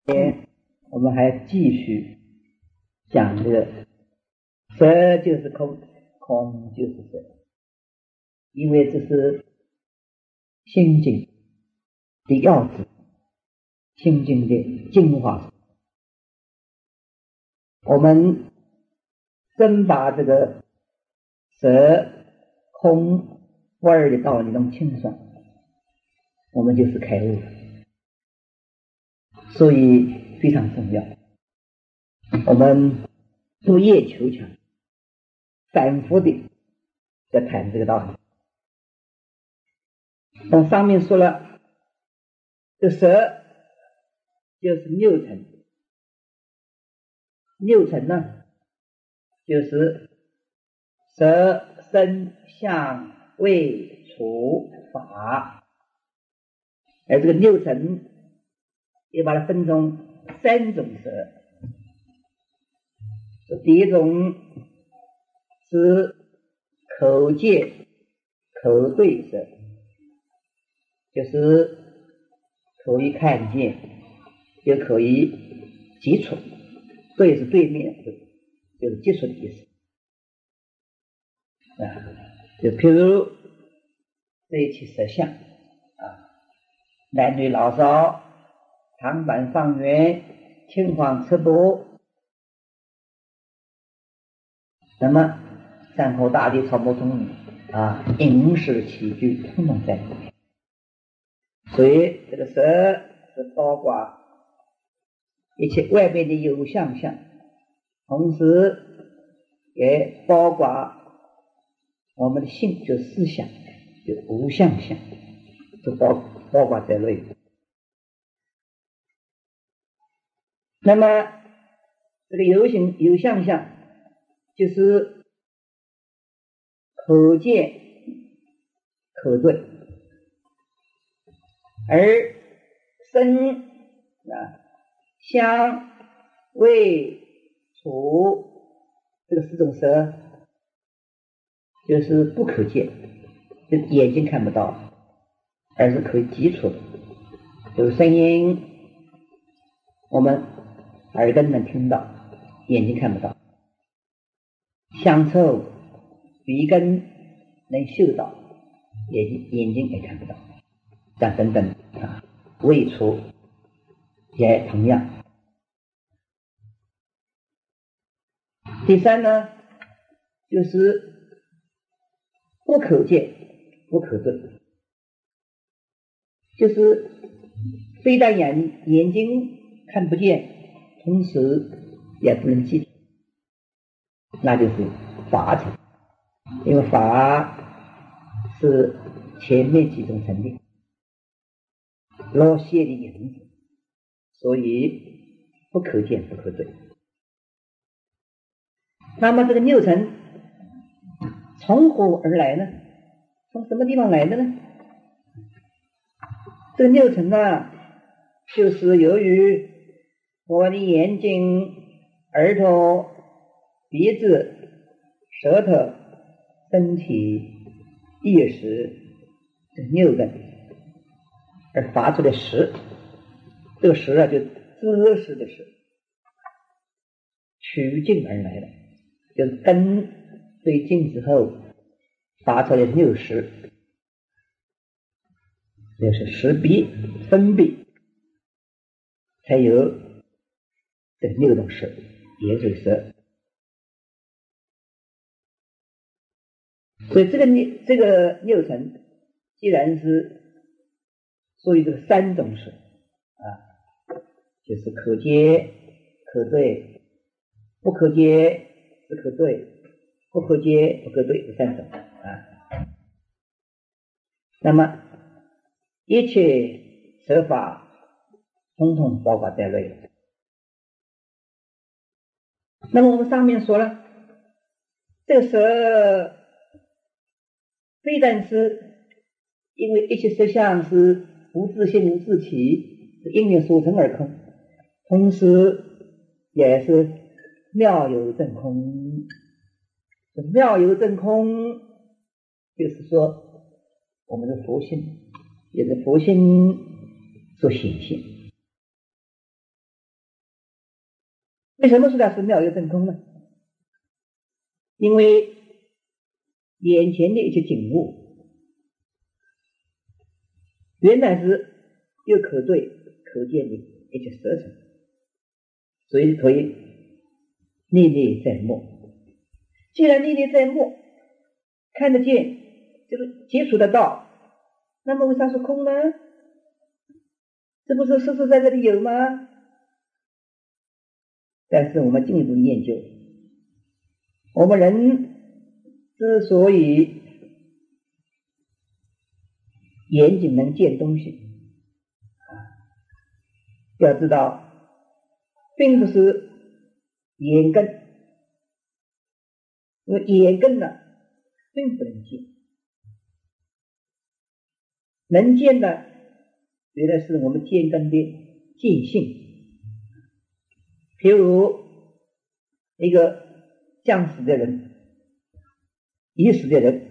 我们还继续讲这个色就是空，空就是色，因为这是心经的要旨，心经的精华。我们真把这个色空不二的道理弄清爽，我们就是开悟，所以非常重要。我们不夜求强，反复的在谈这个道理。那上面说了，这色就是六尘，六尘呢，就是色声香味触法，而这个六尘也把它分成三种色。第一种是口见口对色，就是可以看见，也可以接触，对是对面，就是接触的意思啊。就譬如这一起色相啊，男女老少，长短方圆，青黄赤白，那么山河大地、草木虫鱼啊，饮食起居统统在里面。所以这个色是包括一切外面的有相相，同时也包括我们的性，就思想，就无相相，就包括在内。那么这个有相相，就是可见可对，而声香味触这个四种色就是不可见，就眼睛看不到，而是可以接触的。就是声音我们耳根能听到，眼睛看不到；香臭鼻根能嗅到，眼睛也看不到。等等啊，味触也同样。第三呢，就是不可见不可对，就是非但眼睛看不见，同时也不能记，那就是法尘。因为法是前面几种成立落谢的影子，所以不可见不可对。那么这个六尘从何而来呢？从什么地方来的呢？这个六尘呢，就是由于我的眼睛、耳朵、鼻子、舌头、身体、意识这六根而发出的识。这个识啊，就知识的识，取镜而来的，就是根对镜之后发出的六识，就是识别分别，才有这六种识，也就是色。所以这个六尘既然是属于这个三种识啊，就是可见可对，不可见不可对，不可见不可对这三种啊。那么一切色法统统包括在内。那么我们上面说了，这个色非但是因为一切色相是无自性无自体，因缘所成而空，同时也是妙有正空。妙有正空就是说我们的佛性，也是佛性所显现。 为什么说它是妙有正空呢？因为眼前的一些景物原来是有可对可见的一些色尘，所以可以历历在目。既然历历在目，看得见，就是接触得到，那么为啥是空呢？这不是实实在在的有吗？但是我们进一步研究，我们人之所以眼睛能见东西，要知道并不是眼根，因为眼根呢并不能见，能见的原来是我们见根的见性。譬如一个将死的人，已死的人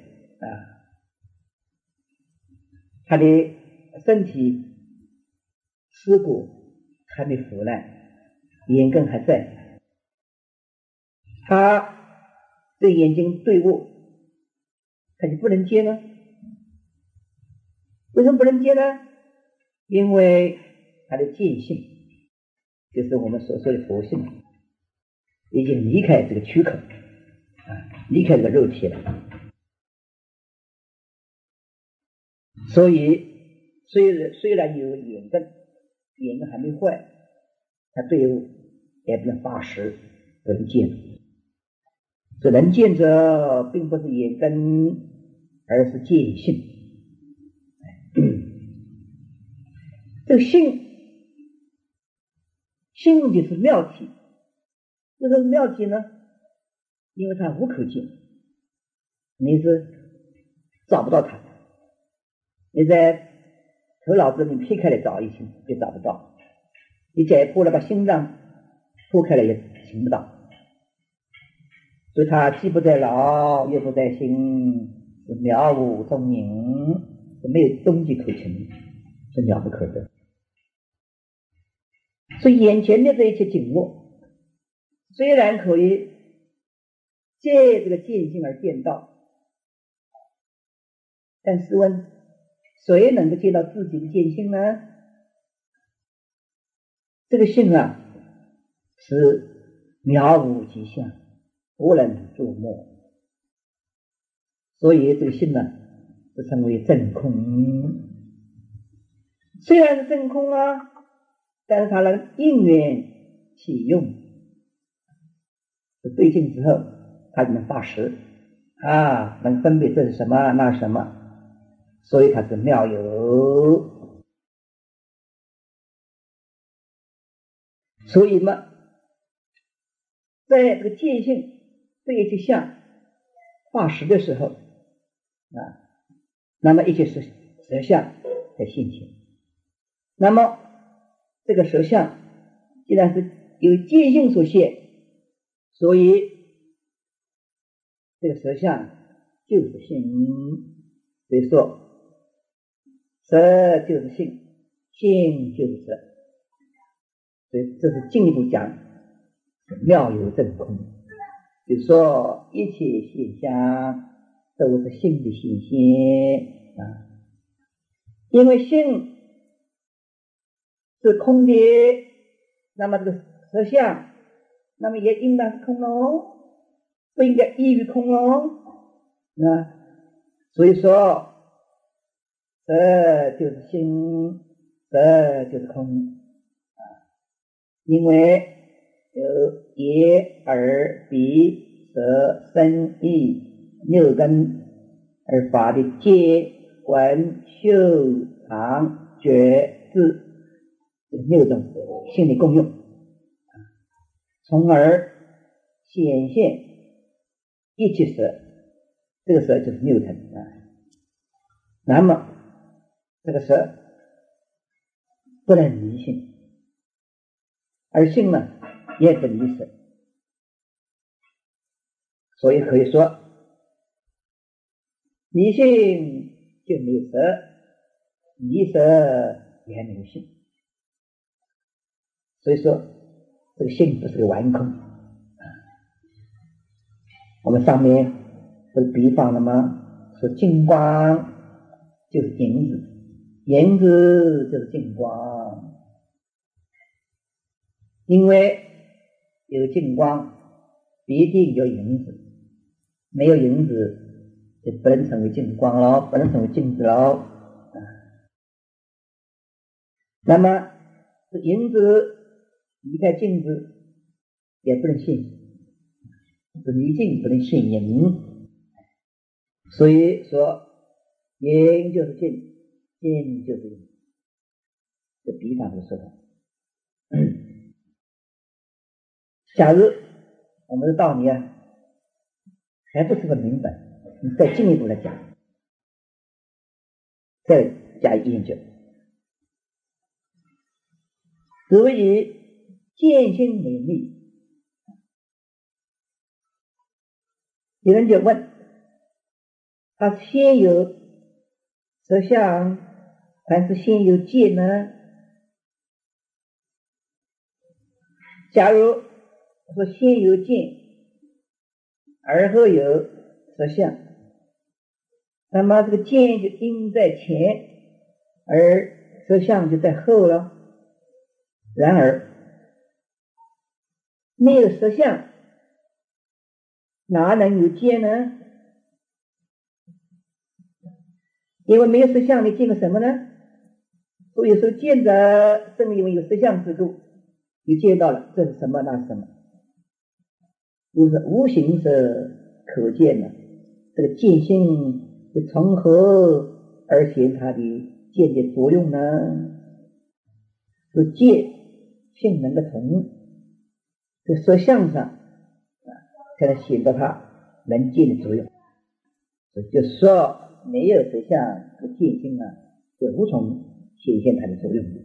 他的身体尸骨还没腐烂，眼根还在，他这眼睛对物，他就不能见了。为什么不能见呢？因为他的见性，就是我们所说的佛性，已经离开这个躯壳，离开这个肉体了。所以虽然有眼根，眼根还没坏，他对物也不能发实，不能见。这能见者并不是眼根，而是见性。这个性就是妙体。为什么妙体呢？因为它无可见，你是找不到它。你在头脑子里撇开来找一些也找不到，你解剖了把心脏剖开来也寻不到，所以它既不在脑又不在心，是渺无踪影，是没有东西可寻，是了不可得。所以眼前的这一切景物，虽然可以借这个见性而见到，但试问谁能够见到自己的见性呢？这个性是渺无极相，无人捉摸，所以这个性是称为真空。虽然是真空但是它能应缘起用，对境之后它就能发实能分别这是什么那是什么，所以它是妙有。所以嘛，在这个见性对一些相化实的时候那么一些是实相在现前。那么这个实相既然是由见性所现，所以这个实相就是性。所以说实就是性，性就是实。所以这是进一步讲妙有正空，就是说一切现象都是性的现现因为性是空的，那么这个实相那么也应当是空不应该异于空所以说实就是性，实就是空因为有眼耳鼻舌身意六根而发的见闻嗅尝觉知六种心理共用，从而显现一切实，这个实就是六尘那么这个实不能离性，而性也不离实，所以可以说离性就没有实，离实也没有性。所以说这个性不是个顽空。我们上面不是比方了吗？说净光就是银子，银子就是净光。因为有净光必定有银子，没有银子就不能成为净光了，不能成为净子了。那么银子离开镜子也不能现，离镜不能现银。所以说银就是镜，镜就是银，这比方就说的。假如我们的道理还不是很明白，你再进一步来讲，再加以研究。所以见性美丽，有人就问，他先有色相还是先有见呢？假如说先有见而后有色相，那么这个见就应在前，而色相就在后了。然而没有色相哪能有见呢？因为没有色相，你见个什么呢？所以说见者正因为有色相之故，你见到了这是什么那是什么，就是无形是可见的。这个见性是从何而显它的见的作用呢？是见性能的从这色相上才能显得它能见的作用。就是说没有色相，这个见性就无从显现它的作用。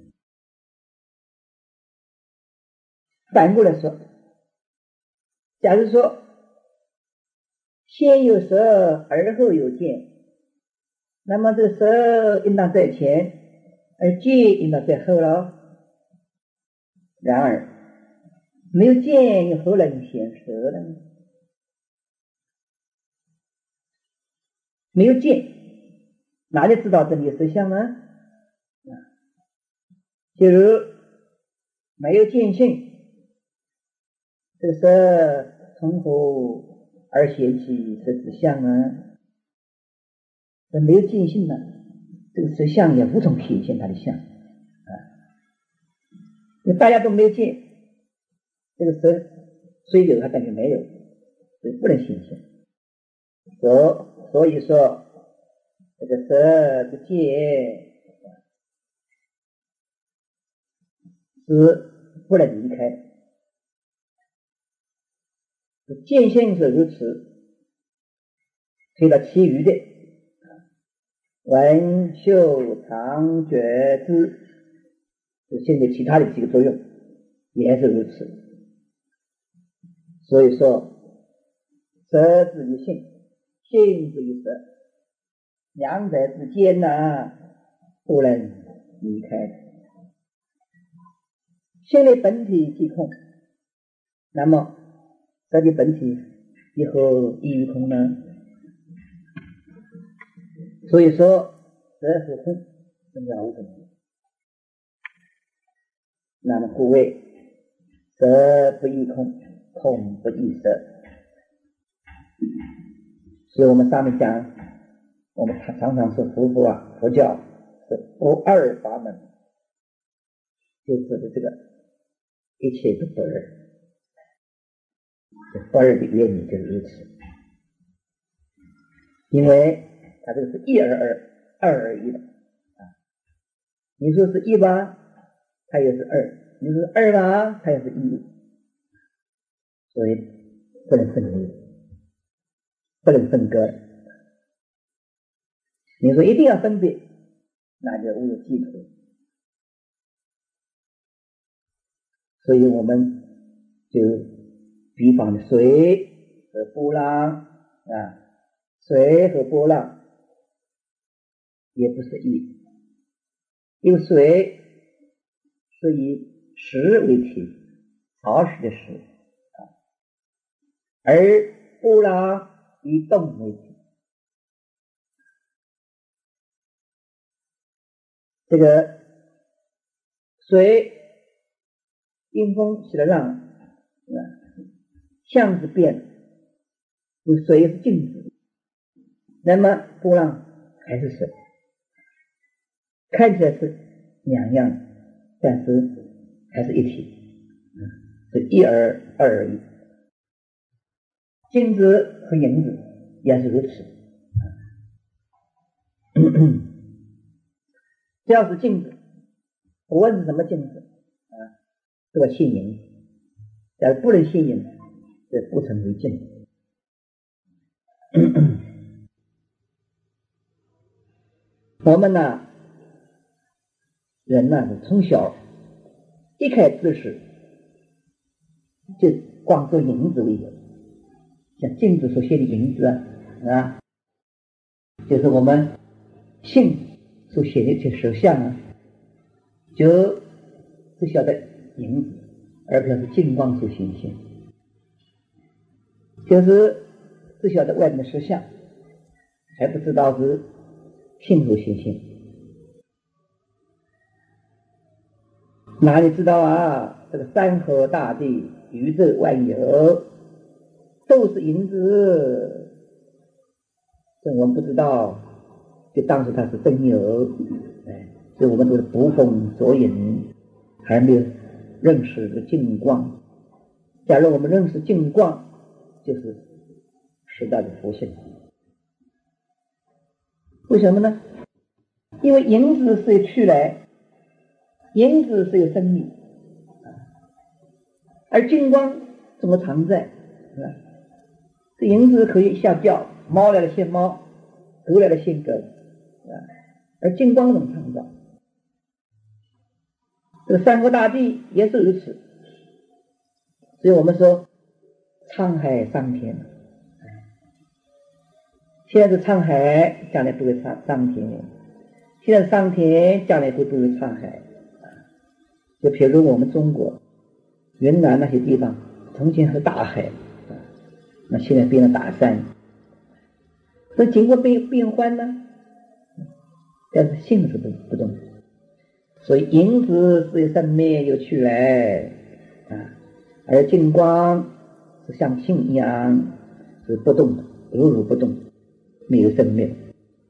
反过来说，假如说先有色而后有见，那么这个色应当在前，而见应当在后了。然而没有见又何能显色呢？没有见哪里知道这里有色相呢？就如没有见性，这个色从何而显起色之相呢？没有见性呢，这个色相也无从显现它的相。大家都没有见，这个色虽有它等于没有，所以不能显现。所以说这个色的见是不能离开的，见性是如此，推到其余的闻嗅尝觉知，现在其他的几个作用也是如此。所以说色之于性，性之于色，两者之间不能离开的。性的本体即空，那么色的本体以何异于空呢？所以说色是空是了无空。那么故谓色不异空，空不异色。所以我们上面讲，我们常常说佛教是不二法门，就指的这个一切都不二。这不二的原理就是如此，因为它这个是一而二，二而一的你说是一吧，它也是二；你说是二吧，它也是一。所以不能分离，不能分割。你说一定要分别，那就无有基础。所以我们就比方的水和波浪水和波浪也不是一，因为水是以实为体， 草食的食，而波浪以动为体。这个水阴风起了浪，相是变，有水是静止，那么波浪还是水，看起来是两样，但是还是一体，是一而二而已。镜子和影子也是如此。只要是镜子，不问是什么镜子这个信影，但是不能信影，这不成为镜。我们呢，人呢，从小一开始时就光做影子为有，像镜子所现的影子啊，就是我们性所显的一些实相就是晓得影子，而不是镜光所显现，就是只晓得外面的实相，还不知道是性所显现。哪里知道这个山河大地、宇宙万有都是影子，这我们不知道，就当时它是真有，所以我们都是捕风捉影，还没有认识的净光。假如我们认识净光，就是时代的佛性。为什么呢？因为影子是有去来，影子是有生命，而净光怎么常在？这影子可以下掉，猫来了现猫，狗来了现狗，而净光怎么创造？这个山河大地也是如此。所以我们说沧海桑田，现在是沧海，将来不会桑田，现在桑田，将来会不会沧海。就譬如我们中国云南那些地方，从前是大海，那现在变成大山，所以经过变换呢，但是性是不动。所以影子是有生灭有去来而净光是像性一样是不动的，如不动，没有生灭。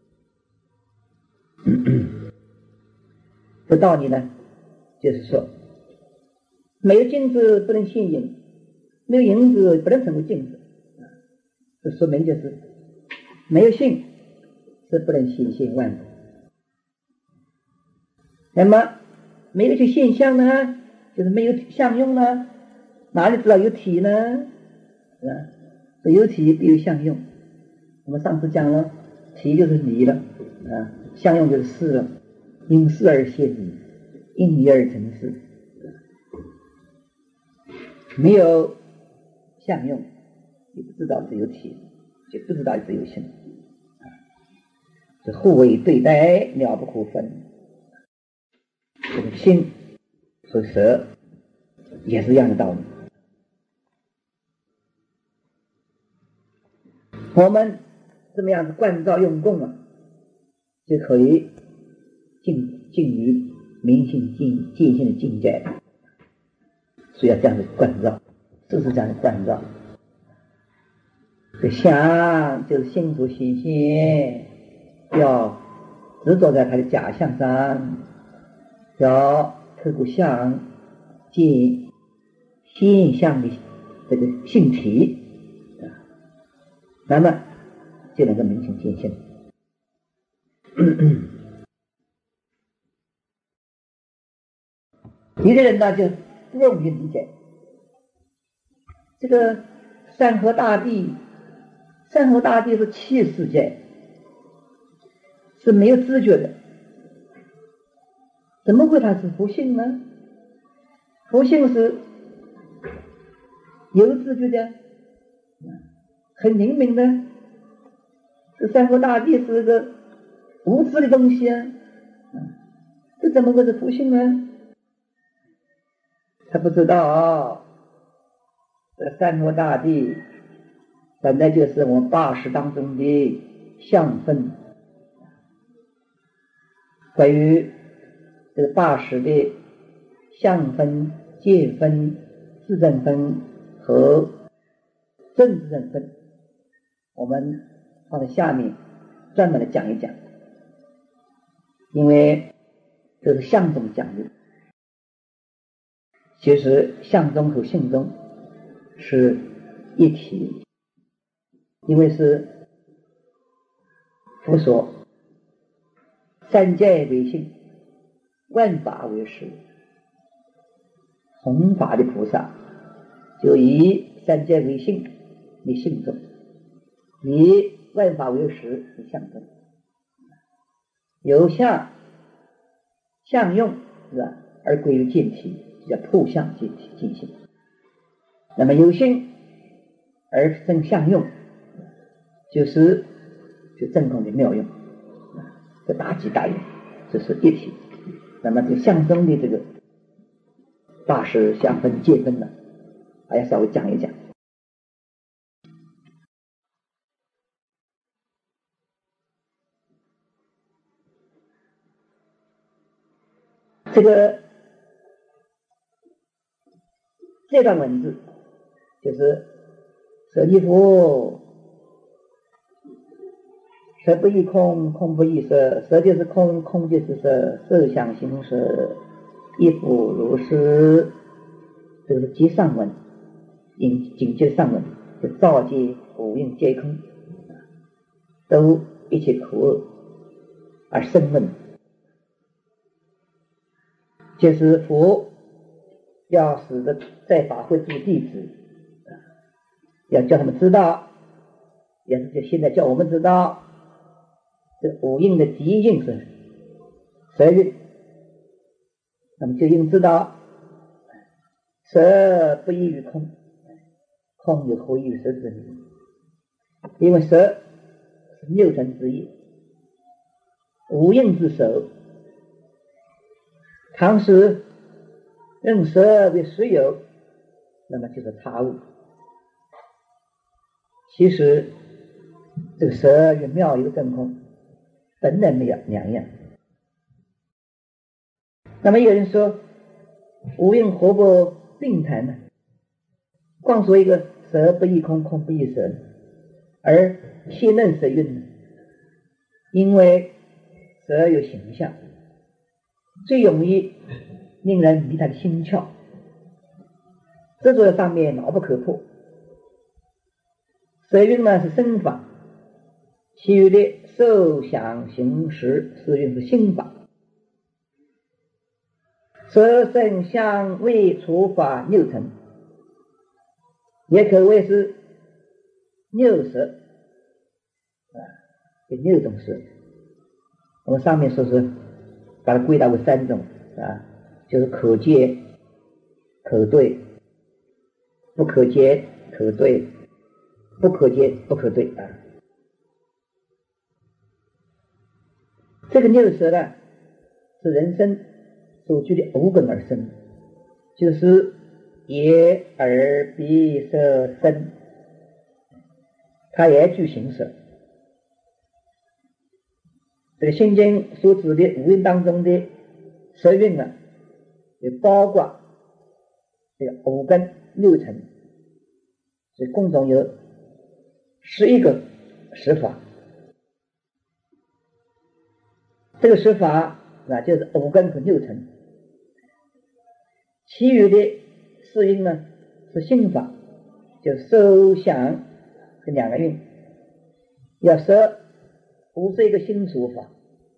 这道理呢，就是说没有镜子不能现影，没有影子不能成为镜子，这说明就是没有性是不能显现万物。那么没有一些现象呢，就是没有相用呢，哪里知道有体呢？有体必有相用。我们上次讲了，体就是理了相用就是事了，因事而现理，因理而成事。没有相用，你不知道是有体，就不知道是有性，这互为对待，了不可分。这个心和舌也是一样的道理。我们这么样子观照用功就可以进于明心见性的境界。所以要这样的观照，就是这样的观照。这相就是心所显现，要执着在它的假象上，要透过相见现象的这个性体那么就能够明心见性。有的人呢就不容易理解这个山河大地，山河大地是气世界，是没有知觉的，怎么会它是佛性呢？佛性是有知觉的，很灵敏的。这山河大地是个无知的东西这怎么会是佛性呢？他不知道这山河大地本来就是我们八识当中的相分。关于这个八识的相分、界分、自证分和正自证分，我们放在下面专门的讲一讲，因为这是相宗讲的。其实相宗和性宗是一体，因为是佛说三界为性，万法为实。弘法的菩萨就以三界为性为性宗，以万法为实为相宗，由相用是吧，而归于见体，叫破相见体见性。那么由性而生相用，就正空的妙用，这大吉大用，这是一体。那么这相宗的这个八识相分界分呢，还要稍微讲一讲。这段文字就是舍利弗，色不异空，空不异色，色就是空，空就是色，色相形识，亦复如是。这个是结上文，紧接上文，就造界五蕴皆空，都一切苦厄而生问。就是佛要使得在法会诸弟子，要叫他们知道，也是就现在叫我们知道，这五蕴的第一蕴是色蕴，那么就应知道色不异于空，空有何异于色之理？因为色是六尘之一，五蕴之首。倘使认色为实有，那么就是他物。其实这个色与妙有真空本来没有两样。那么有人说五蕴何不并谈呢？光说一个色不异空，空不异色，而先认色蕴呢？因为色有形象，最容易令人迷他的心窍，这座上面牢不可破。色蕴呢是身法，其余的受想行识四蕴是心法。色声香味触法六尘，也可谓是六色这六种色。我们上面说是把它归纳为三种就是可见、可对、不可见、可对、不可见、不可对这个六色呢，是人生所具的五根而生，就是眼、耳、鼻、舌、身，它也具形色。这个心经所指的五蕴当中的色蕴呢，也包括这个五根六尘，所以共同有11个识法。这个识法就是五根和六尘，其余的四蕴呢是心法，就受想这两个蕴，要摄51个心所法，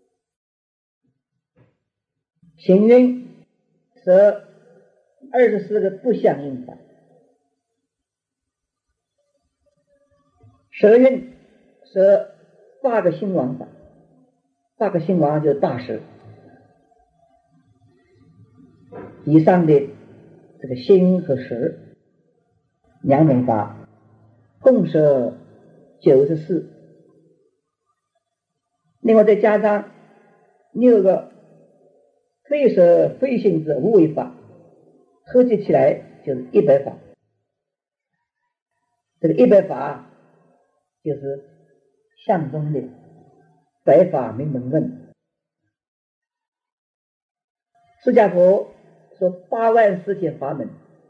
行蕴摄24个不相应法，舌蕴摄8个心王法，8个心王就是大识。以上的这个心和识两种法，共摄94，另外再加上6个非色非性之无为法，合计起来就是100法。 这个100法就是相中的百法明门问。释迦佛说8万4千法门，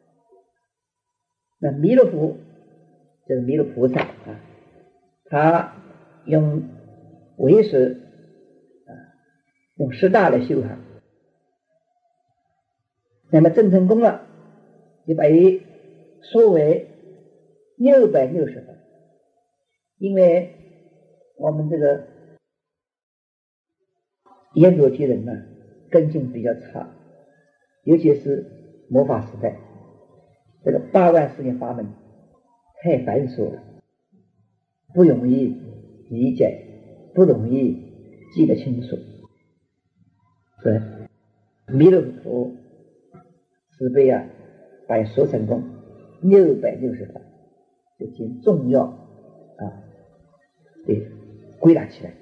那弥勒佛就是弥勒菩萨啊，他用唯识用10大来修行，那么郑成功了，就把它说为660法。因为我们这个阎罗提人呢，根性比较差，尤其是末法时代，这个8万4千法门太繁琐了，不容易理解，不容易记得清楚。所以弥勒佛慈悲啊，把它说成功660法，就将重要对归纳起来。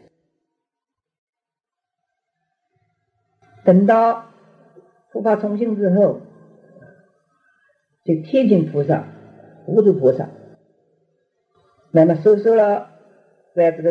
等到护法重sinh之后，这天亲菩萨、无著菩萨，那么收收了在这个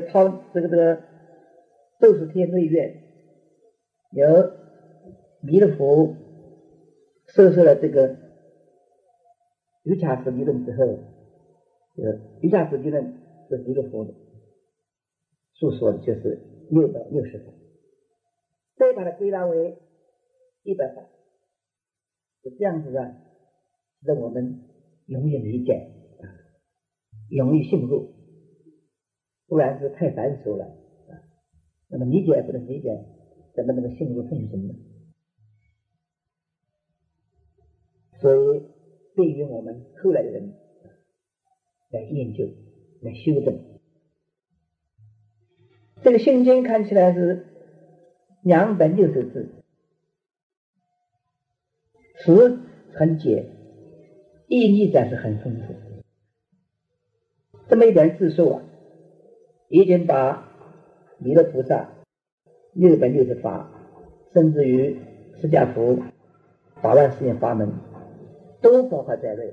斗士天瑞院，由弥勒佛收收了这个瑜伽师地论之后，这个瑜伽师地论是弥勒佛的诉说的，就是660法，再把它归纳为100法，是这样子的，使得我们容易理解容易信入，不然是太繁琐了那么理解不能理解，怎么能够信入奉行呢？所以对于我们后来的人来研究来修正，这个心经看起来是260字，词很简，意义但是很丰富。这么一点字数已经把弥勒菩萨660法，甚至于释迦佛8万4千法门都包括在内。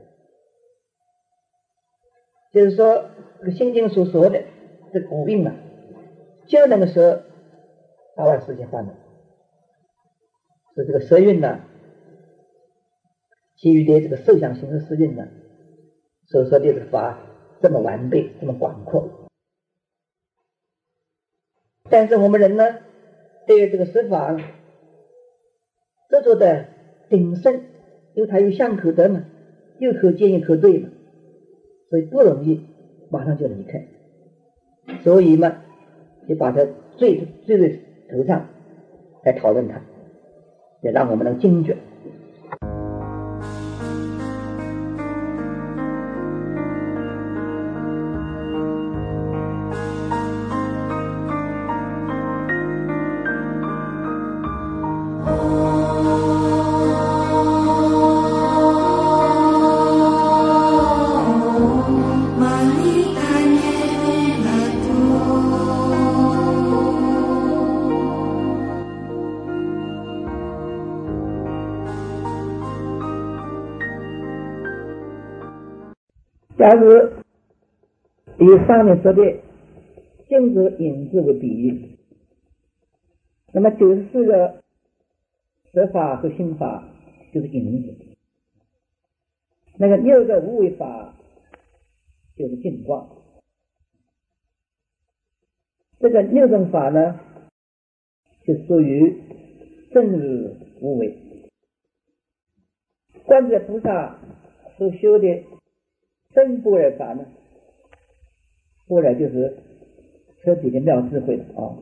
就是说这个心经所说的这个古印就能够说8万4千法门，是这个舌韵其余的这个受想行识四蕴所说的这个法这么完备，这么广阔。但是我们人呢，对于这个十法执着的鼎盛，因为它有相可得嘛，又可见又可对嘛，所以不容易马上就离开，所以嘛，就把它坠在头上来讨论它，也让我们能惊觉。假如以上面说的镜子影子为比喻，那么94个实法和心法就是影子，那个6个无为法就是镜光。这个6种法呢，就属于正日无为。观世菩萨所修的真般若法呢，般若就是彻底的妙智慧了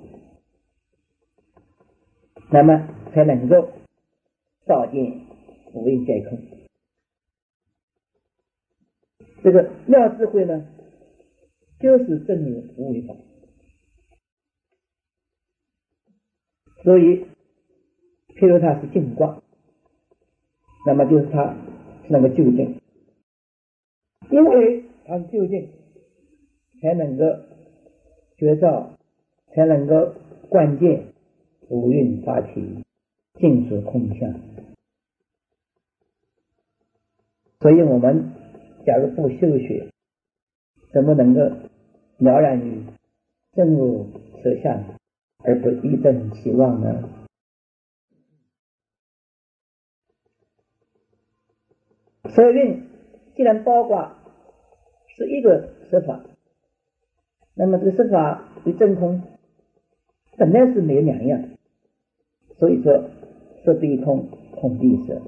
那么才能够照见无为皆空。这个妙智慧呢，就是正如无为法，所以譬如它是净光，那么就是它是那个究竟，因为它是究竟，才能够觉照，才能够观见五蕴法体尽属空相。所以我们假如不修学， 怎么能够了然于正悟实相而不依正其妄呢？色蕴既然包括是一个色法，那么这个色法与真空本来是没有两样，所以说色必空，空必色。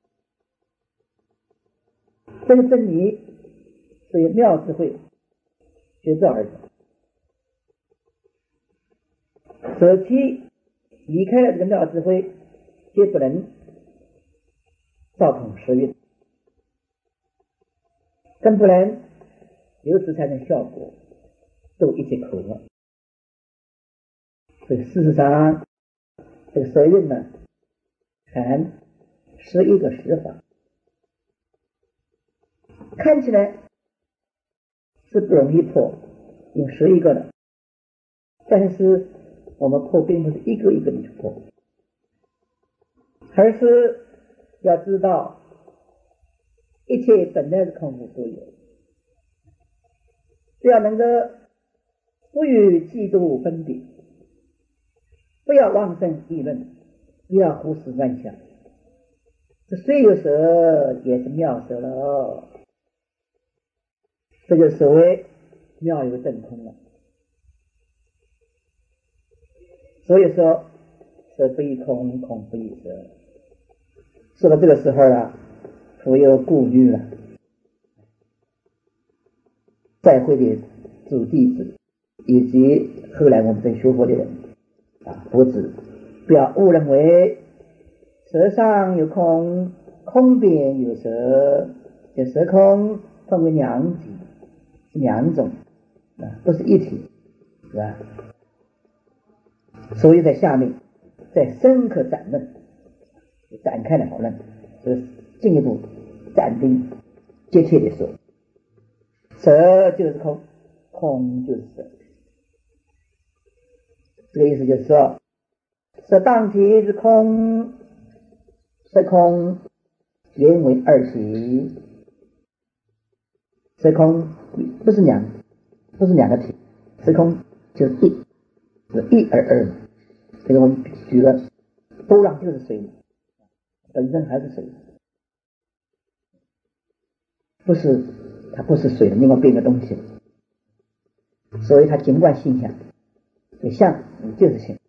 这个真理是由妙智慧觉照而成，舍弃离开了这个妙智慧，就不能照空实蕴，更不能由此产生效果，度一切苦厄。所以事实上，这个色蕴呢，含11个实法，看起来是不容易破，有11个的，但是我们破并不是一个一个的去破，而是要知道一切本来是空无所有，只要能够不与嫉妒分别，不要妄生议论，不要胡思乱想，这虽有舍也是妙舍了，这就所谓妙有正空了。所以说色不异空，空不异色。说到这个时候啊，我有顾虑了，在会的诸弟子以及后来我们在学佛的人佛子，不要误认为色上有空，空边有色，这色空分为两体，是两种不是一体，是吧？所以在下面再深刻展论，展开了讨论，就是进一步斩钉截铁的说，色就是空，空就是色。这个意思就是说，色当体是空，色空原为二体，色空不是两个体，色空就是一，是一而二。这个我们举了，波浪就是水，本身还是水，它不是水的另外变个东西，所以它尽管现象，这相就是性。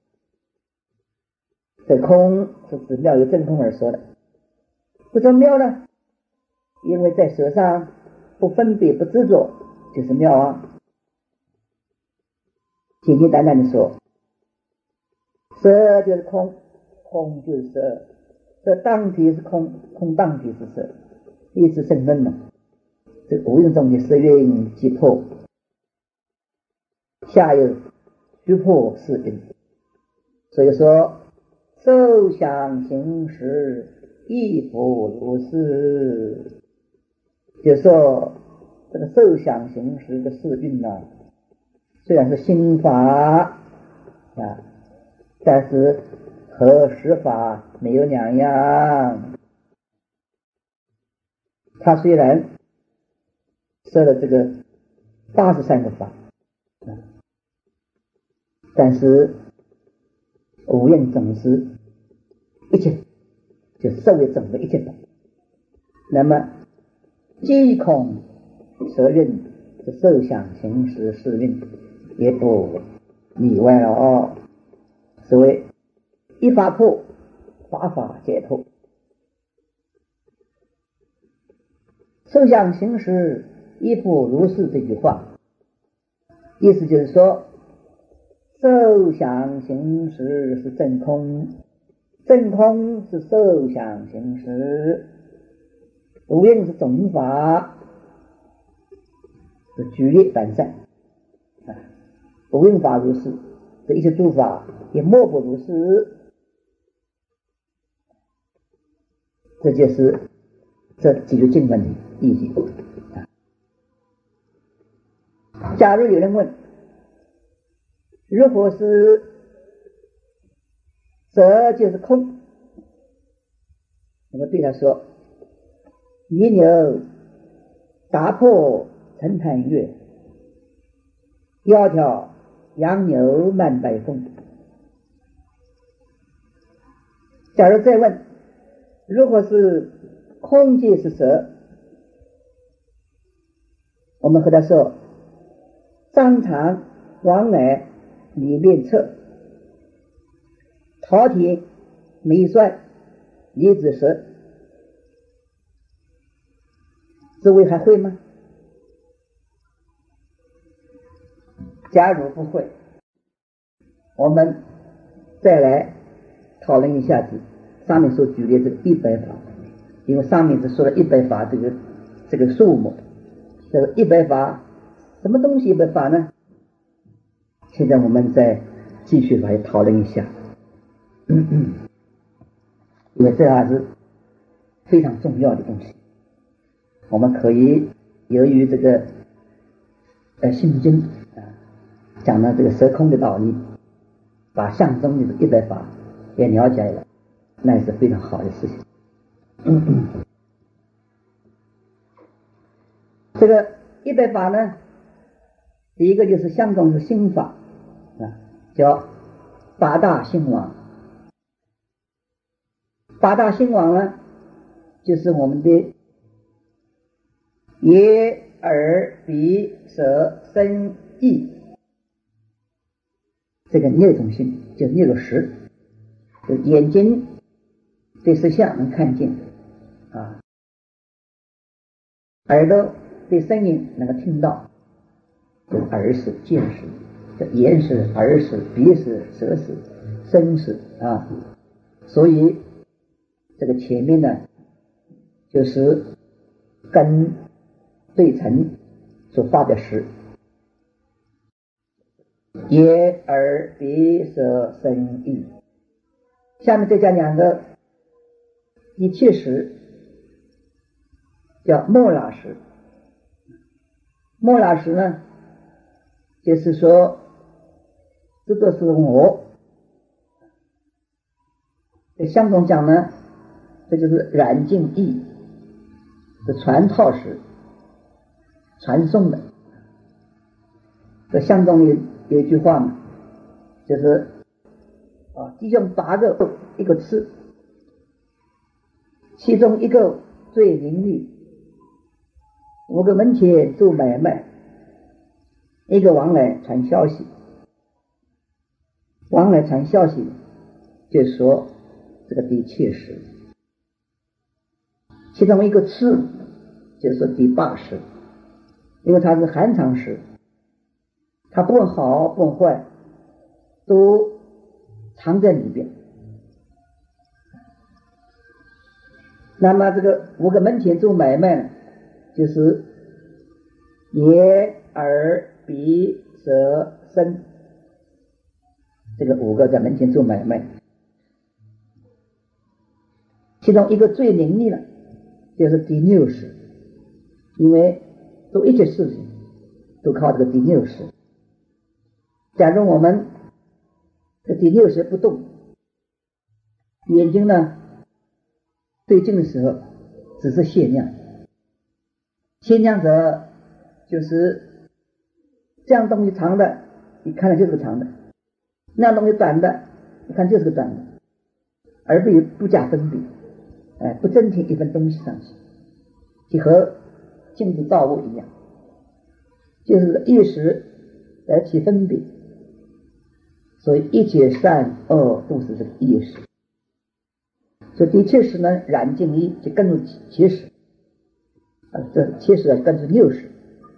这空是指妙有正空而说的，为什么妙呢？因为在色上不分别不执着就是妙啊。简简单单的说，色就是空，空就是色，这当体是空，空当体是色，意思甚深呢。这无形中的色蕴即破，下有虚破是蕴，所以说受想行识亦复如是。就是说这个受想行识的四蕴呢，虽然是心法但是和实法没有两样。他虽然设了这个83个法，但是无厌总是一切，就设为总的一切法。那么既空色蕴是受想行识四蕴也不例外了哦。所谓一法破，法法皆破。受想行识亦复如是这句话，意思就是说，受想行识是真空，真空是受想行识，无蕴是总法，是举例反善无蕴法如是，这一切诸法也莫不如是。这就是这几句经文的意义。假如有人问，如果是色就是空，那么对他说，泥牛打破陈坛月， 窈窕杨柳漫北风。假如再问，如果是空界是蛇，我们和他说：张长王矮里面侧，饕餮眉帅李子蛇。诸位还会吗？假如不会，我们再来讨论一下子上面所举的这个100法，因为上面只说了100法这个数目，这个100法什么东西100法呢？现在我们再继续来讨论一下，因为这还是非常重要的东西。我们可以由于这个心经讲了这个蛇空的道理，把相中的100法也了解了，那也是非常好的事情。这个100法呢，第一个就是相中是心法叫八大心王。八大心王呢，就是我们的眼耳鼻舌身意这个6种心，就是6个识，就眼睛对实相能看见耳朵对声音能够听到，就耳识见识，叫眼识耳识鼻识舌识身识所以这个前面呢就是跟对称所发的识，眼耳鼻舌身意。下面再讲2个第7识，叫末那识。末那识呢，就是说这都是我。相中讲呢，这就是染净意，是传套识，传送的。这相中有一句话嘛，就是弟兄8个一个刺，其中1个最伶俐，5个门前做买卖，1个往来传消息。往来传消息就是说这个第7识，其中1个刺就是说第8识，因为它是含藏识，它不问好不问坏都藏在里边。那么这个5个门前做买卖，就是眼耳鼻舌身，这个5个在门前做买卖。其中1个最伶俐了，就是第6识，因为做一切事情都靠这个第6识。假如我们这第6识不动，眼睛呢对镜的时候只是限量，限量者就是这样东西长的你看了就是个长的，那样东西短的你看就是个短的，而不加分别，不增添一份东西上去，就和镜子造物一样，就是意识来起分别。所以一切善恶都是这个意识。所以第7识呢，染净意就跟住7识，这7识跟住6识。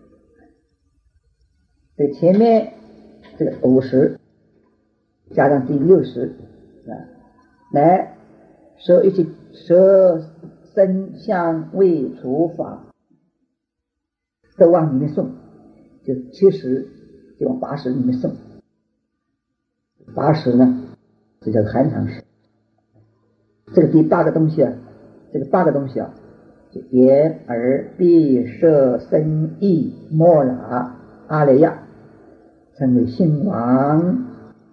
所以前面这个5识加上第6识来说一切舌身香味触法都往里面送，就7识就往8识里面送。8识呢，这叫含藏识。这个第8个东西这个8个东西就眼耳鼻舌身意末那阿赖耶，称为心王。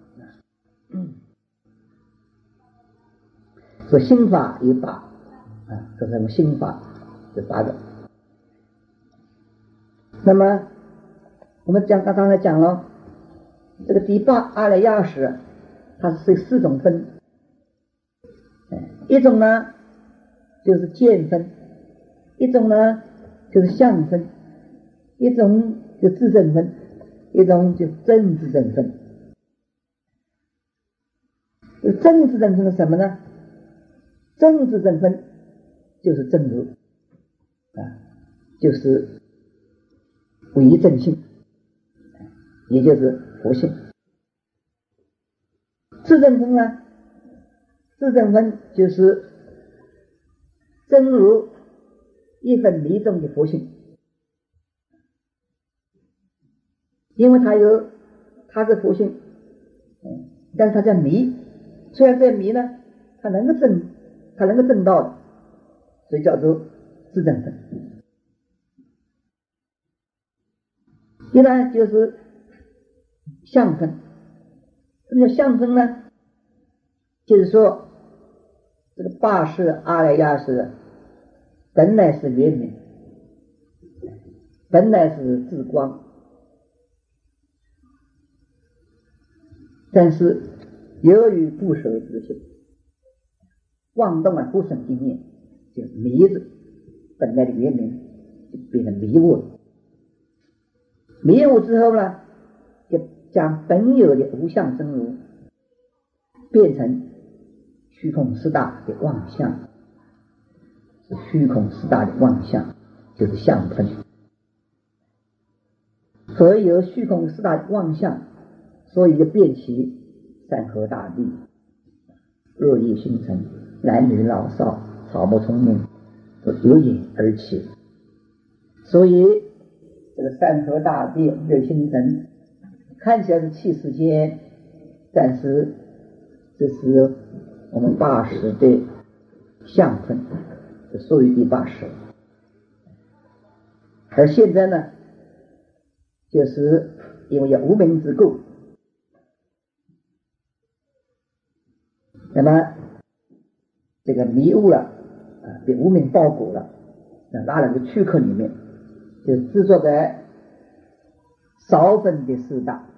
所以心法有8这是心法，这8个。那么我们刚才讲了，这个第八阿赖耶识，它是4种分，一种呢就是见分，一种呢就是相分，一种就自证分，一种就真自证分。真自证分是什么呢？真自证分就是真如就是唯一正性，也就是佛性。自证分呢，自证分就是真如一分离中的佛性，因为它是佛性，但是它叫迷，虽然这迷呢，它能够证到的，所以叫做自证分。一呢就是相分，什么叫相分呢？就是说这个八识阿赖耶识本来是圆明，本来是智光，但是由于不守自性，妄动不生一念，就迷着本来的圆明，就变成迷雾了。迷雾之后呢，就将本有的无相真如变成虚空四大的妄相，虚空四大的妄相就是相分。所以有虚空四大的妄相，所以就变其山河大地、日夜星辰、男女老少、草木丛林都由引而起。所以这个山河大地、日夜星辰看起来是气世间，但是这是我们八识的相分，是属于第八识。而现在呢，就是因为有无明之故，那么这个迷雾了被无明包裹了，拉了个躯壳里面，就制作在少分的四大，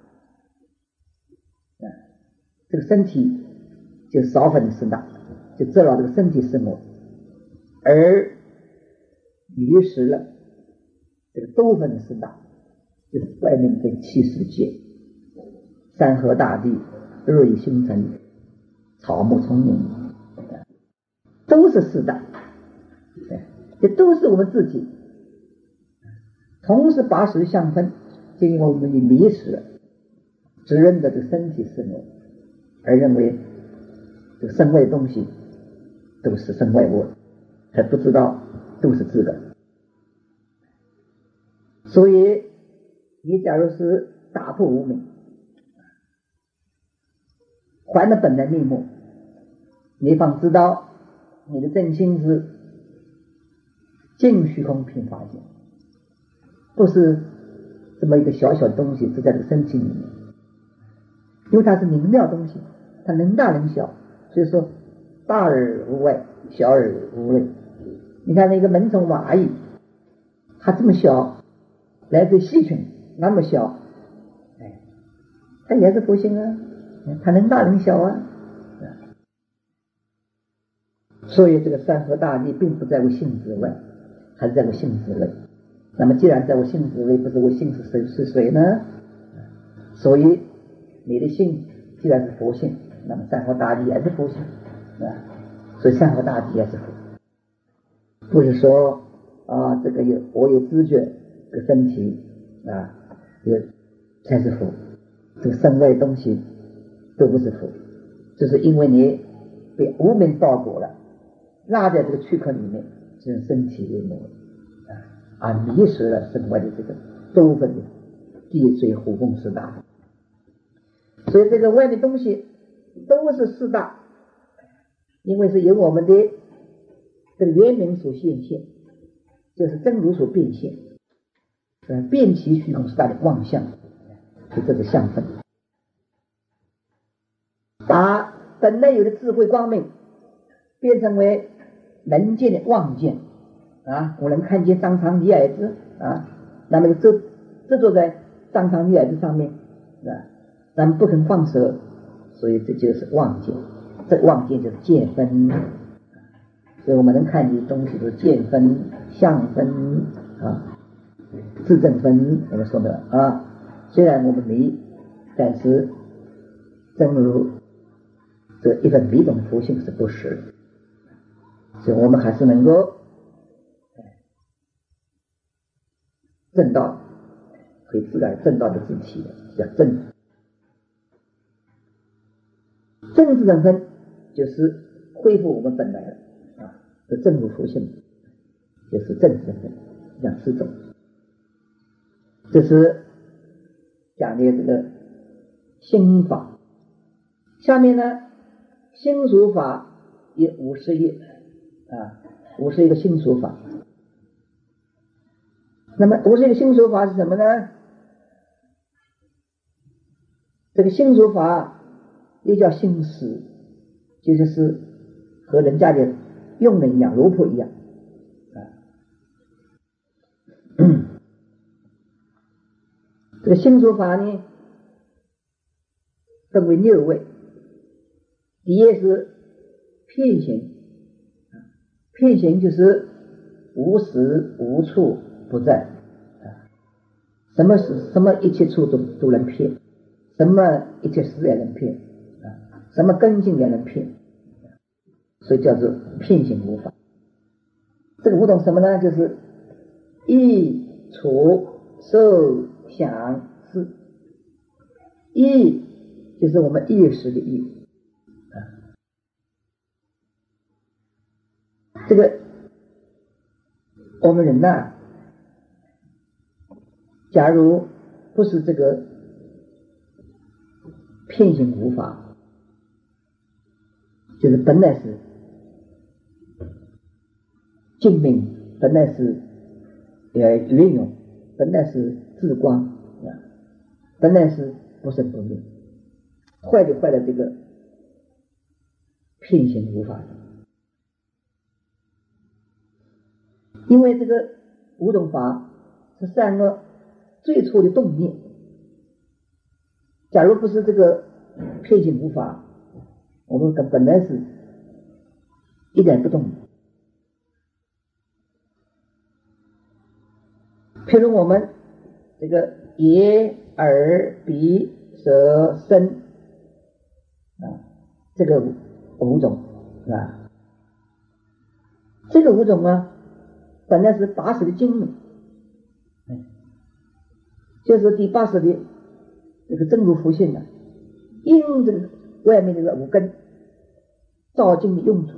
这个身体就少分的四大，就知道这个身体是我，而迷失了这个多分的四大，就是外面这个气世界、山河大地、日夜星辰、草木丛林，都是四大，这都是我们自己。同时八识相分，就因为我们已迷失了，只认得这个身体是我，而认为这个身外的东西都是身外物，还不知道都是自个。所以你假如是打破无明，还了本来面目，你方知道你的真心是净虚空平法界，不是这么一个小小的东西，是在这个身体里面，因为它是明了东西，它能大能小，所以说大而无外，小而无内。你看那个蚊虫蚂蚁，它这么小，来自细菌那么小，它也是佛性啊，它能大能小啊。所以这个山河大地并不在我性之外，还是在我性之内。那么既然在我性之内，不是我性是谁呢？所以你的性既然是佛性，那么山河大地也是佛性所以山河大地也是佛。不是说这个我有知觉，这个身体有才是佛，这个身外的东西都不是佛，这是因为你被无明包裹了，拉在这个躯壳里面，这种身体为魔迷失了身外的这个多分的地水火风四大。所以这个外面东西都是四大，因为是由我们的这个圆明所现现，就是真如所变现，变其虚空四大的妄相，就这个相分，把本来有的智慧光明变成为能见的妄见我能看见上苍离矮子那么就这坐在当场立在这上面，咱们不肯放手，所以这就是妄见。这妄见就是见分，所以我们能看见东西都是见分、相分自证分，我们说的虽然我们迷，但是正如这一个迷种福性是不实，所以我们还是能够证道，可以自个儿证道的自体的，叫正。正自证分就是恢复我们本来的正如福性，就是正自证分，讲四种。这是讲的这个心法。下面呢，心属法有51个心属法。那么51个心属法是什么呢？这个心属法又叫心识，就是和人家的佣人一样，奴仆一样这个心属法呢，分为6位。第一是遍行，遍行就是无时无处不在什么一切处都能骗，什么一切事也能骗什么根性也能骗，所以叫做遍行无法。这个5种什么呢？就是意、处、受、想、思。意就是我们意识的意这个我们人假如不是这个遍行无法，就是本来是精明，本来是运用，本来是智光本来是不生不灭，坏了这个遍行无法。因为这个5种法是3个最初的动念，假如不是这个遍行无法，我们本来是一点不动。譬如我们这个眼、耳、鼻、舌、身这个5种这个5种本来是80的精明，就是第80的这个正如福性因这个外面这个5根照经的用处。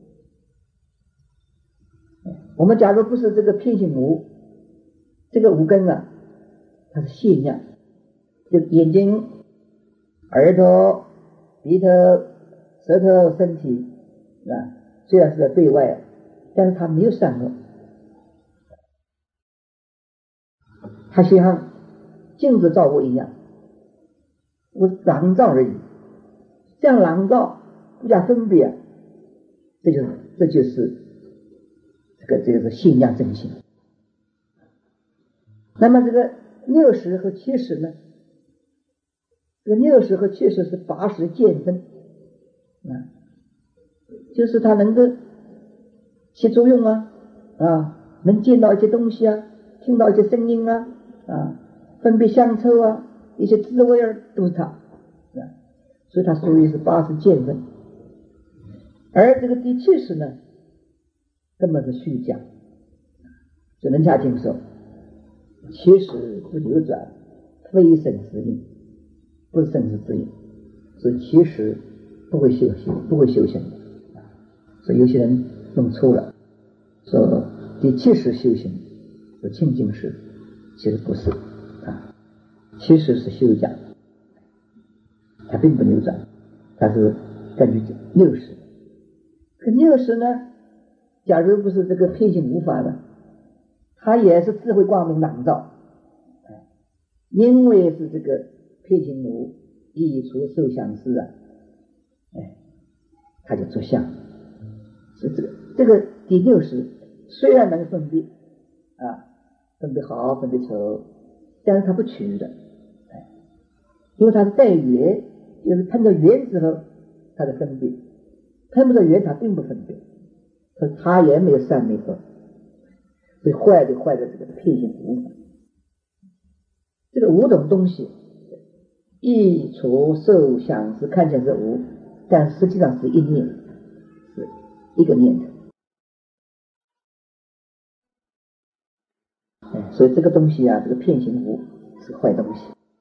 我们假如不是这个遍行无，这个5根它是现象，就眼睛、耳朵、鼻头、舌头、身体虽然是在对外，但是它没有善恶，它就像镜子照我一样，我廊照而已，这样廊照不加分别，这就是这个现象真性。那么这个60和70呢？这个60和70是80见分就是它能够起作用能见到一些东西听到一些声音分别香臭一些滋味都是它所以它属于是80见分。而这个第70呢，根本是虚假，就人家经说其实不流转，非生死因，不是生死之因，所以其实不会修行的所以有些人弄错了，说第70修行有清净识，其实不是其实是修假，它并不流转，它是根据60。可60呢，假如不是这个遍行无法呢，它也是智慧光明朗照，因为是这个遍行无意处受想思它就作相。是这个第60虽然能分别分别好分别丑，但是它不取的， 因为它是带缘，就是碰到缘之后它的分别，碰不到缘它并不分别，它也没有善没恶，所以坏就坏在这个片性无法。这个五种东西，意处受想是看起来是无，但实际上是一念，是一个念头。所以这个东西啊，这个片性无是坏东西。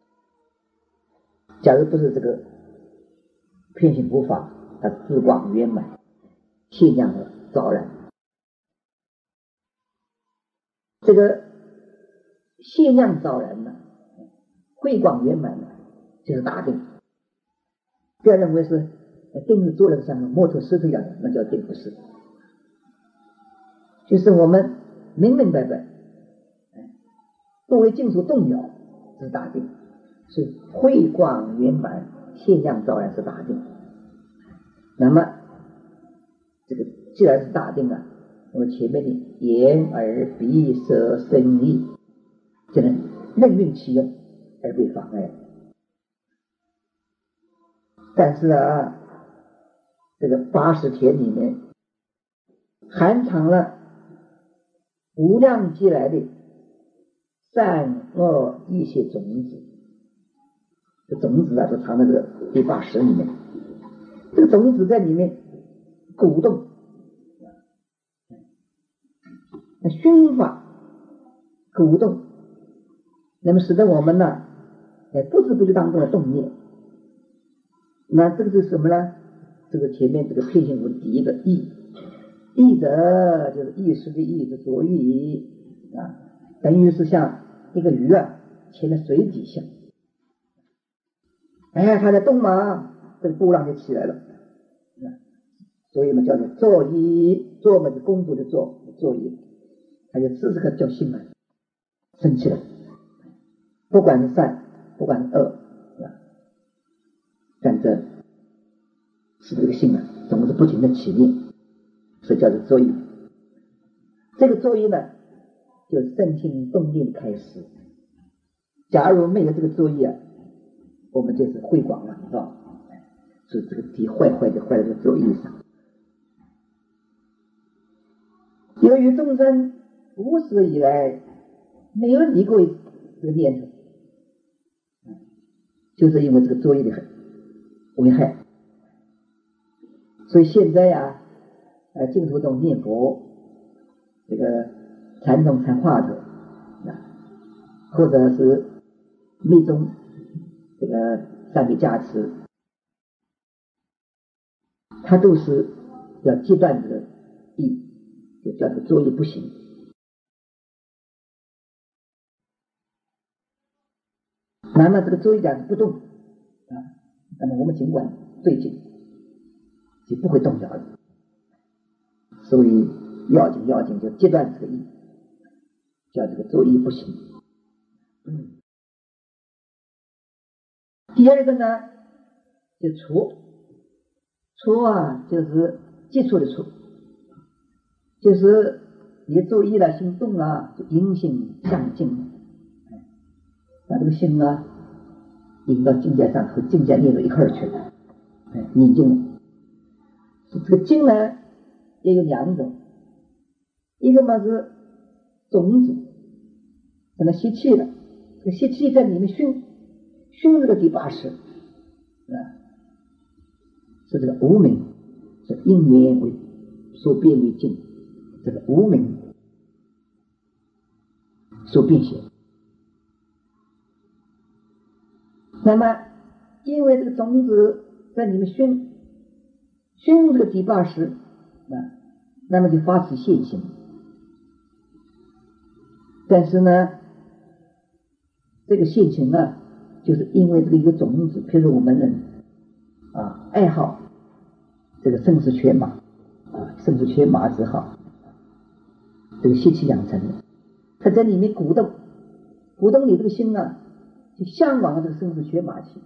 假如不是这个片性无法，它自广圆满，现量的昭然。这个现量昭然呢，慧广圆满呢，就是大定。不要认为是定是做了像摩托石头一样的，那叫定，不是。就是我们明明白白，不为境所动摇，这是大定。是慧广圆满，现量昭然是大定。那么这个既然是大定啊，那么前面的眼耳鼻舌身意就能任运其用而被妨碍。但是啊，这个80田里面含藏了无量积来的善恶一些种子，这种子啊就藏在这个第80里面。这个种子在里面鼓动，那熏法鼓动，那么使得我们呢，不知不觉当中的动念。那这个是什么呢？这个前面这个片性无第一个意，意者就是意识的意，是着意啊，等于是像一个鱼啊潜在水底下，它在动嘛，这个波浪就起来了。所以我们叫做作意，做嘛就工作的作意，它就时时刻叫心来生起来，不管是善，不管是恶，但这是这个心啊，总是不停的起念，所以叫做作意。这个作意呢，就是身心动念的开始。假如没有这个作意啊，我们就是慧广了，是吧？所以这个题坏在这个作意上。由于众生无始以来没有离过这个念头，就是因为这个作意的危害。所以现在啊，净土中念佛，这个禅宗禅话头，或者是密宗这个三昧加持，它都是要戒断这个意，就叫做作意不行。那么这个作意假是不动那么我们尽管对境就不会动摇的。所以要紧就戒断这个意，叫这个作意不行。第二个呢，就除啊，就是接触的触，就是你作意了，心动了，就引心向境，把这个心啊引到境界上，和境界连到一块儿去了，宁静。这个静呢也有两种，一个嘛是种子，把它吸气了，这个吸气在里面熏这个第80是这个无明，是因缘为所变为境，这个无明所变现。那么因为这个种子在里面熏这个第80那么就发起现行。但是呢，这个现行呢，就是因为这个一个种子，譬如我们人爱好这个生死犬马生死犬马之好，这个习气养成的，它在里面鼓动你这个心呢，就向往这个生死犬马去。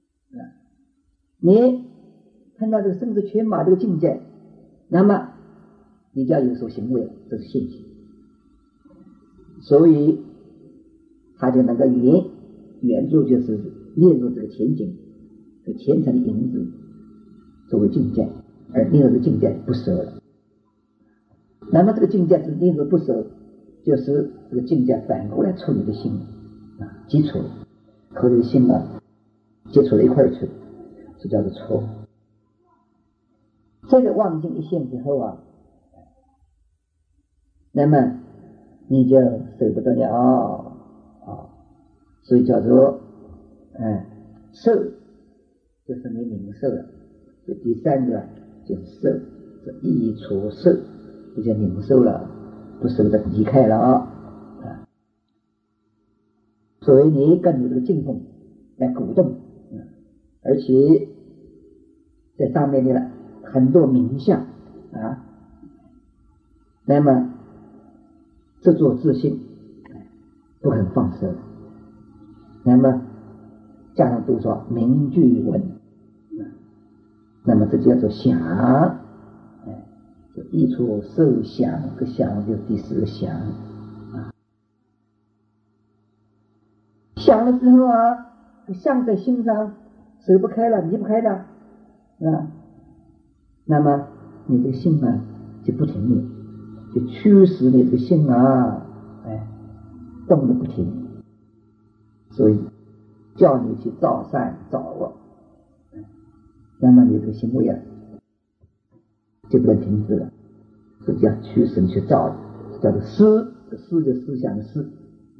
你看到这个生死犬马这个境界，那么你就要有所行为了，这是现行。所以他就能够援助，就是列入这个前景，这个前层的影子作为境界，而另外一个境界不舍了。那么这个境界是另外不舍，就是这个境界反过来处理的心基础和这个心接触了一块儿去，这叫做错。这个妄境一现之后那么你就舍不得了所以叫做受，就是你领受了。这第三个就是受，这一除受，就叫领受了，不舍得离开了所以你跟着这个劲动来鼓动而且在上面的很多名相那么这做自信不肯放舍，那么加上都说名句文那么这叫做想就一出受想，个想就第四个想想了之后想在心上舍不开了，离不开了那么你这个心就不停的就驱使你这个心动得不停，所以叫你去造善造恶那么你这个行为就不能停止了，所以叫驱使你去造，叫做思，思就思想的思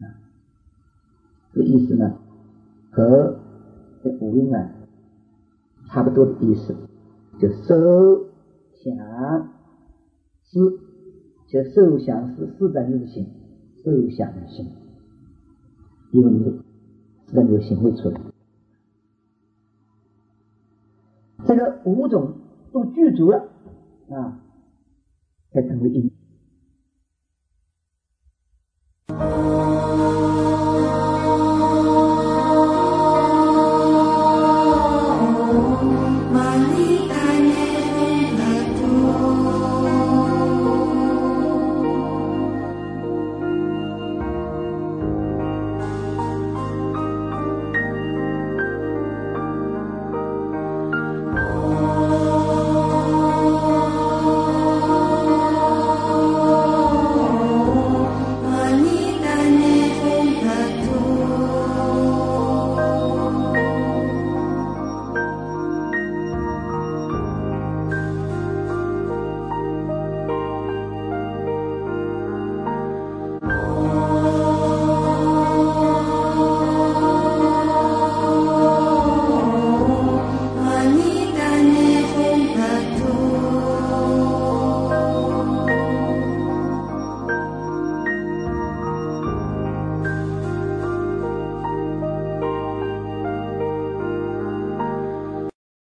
这个意思呢和这五音差不多的意思，就受想思，就受想思，思在你的心，受想的心，因为你让你有行为出来，这个五种都具足了才成为因。